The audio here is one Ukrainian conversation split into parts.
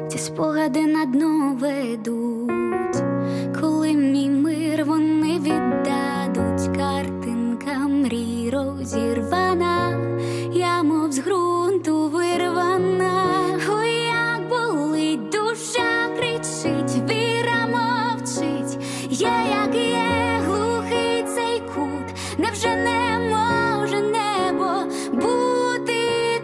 ці спогади на дно ведуть, коли мій мир вони віддадуть. Картинка мрій розірвана, я мов з ґрунту вирвана. Ой, як болить, душа кричить, віра мовчить. Є, як є, глухий цей кут, невже не може небо бути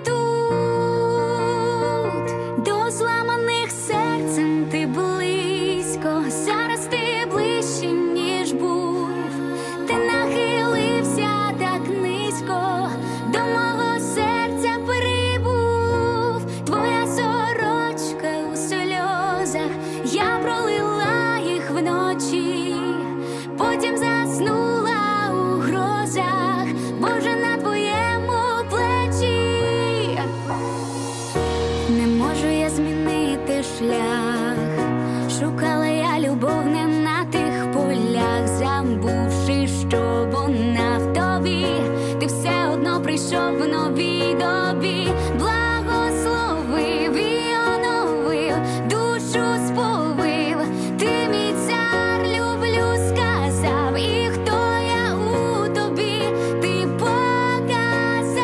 тут? До зламаних серцем ти близько, зараз ти ближче, ніж був. Ти нахилився так низько, до мого серця прибув. Твоя сорочка у сльозах, я пролила їх вночі, потім заснула у грозах, Боже, на твоєму плечі. Не можу я змінити шлях, шукала я любов не на тих полях, забувши, що вона в тобі, ти все одно прийшов в новій добі. Благословив і оновив, душу сповив, ти мій цар, люблю сказав, і хто я у тобі, ти показав.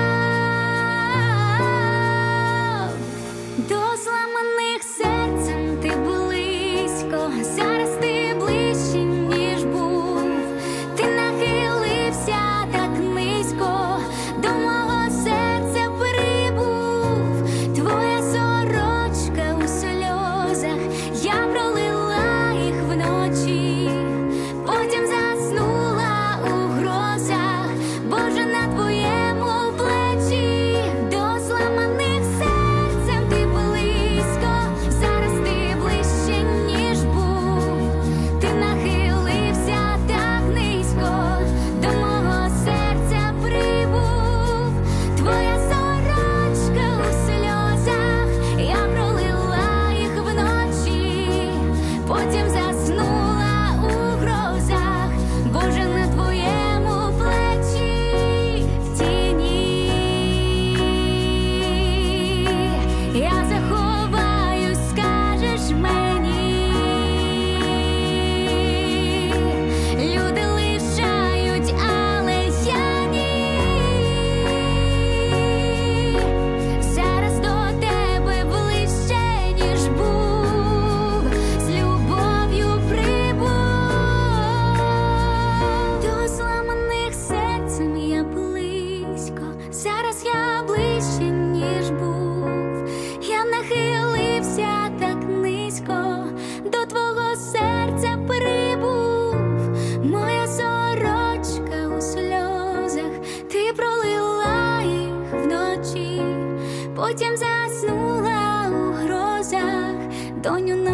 До зламаних серцем ти близько, зараз ти ближче, ніж був. Ти нахилився так низько, до мого серця прибув. Твоя сорочка у сльозах, я пролила їх вночі, потім заснула у грозах, Боже, на твоєму плечі. До зламаних серцем ти близько, зараз ти ближче, ніж був. Ти нахилився так низько, до мого серця прибув. Твоя сорочка у сльозах, я пролила їх вночі, потім заснула у грозах, Боже, на твоєму плечі. В тіні я заховаюсь, скажеш мені. Люди лишають, але я ні. Зараз до тебе ближче, ніж був, з любов'ю прибув. До зламаних серцем я близько, зараз я ближче, ніж був. Я нахилився так низько, до твого серця прибув. Моя сорочка у сльозах, ти пролила їх вночі, потім заснула у грозах, доню.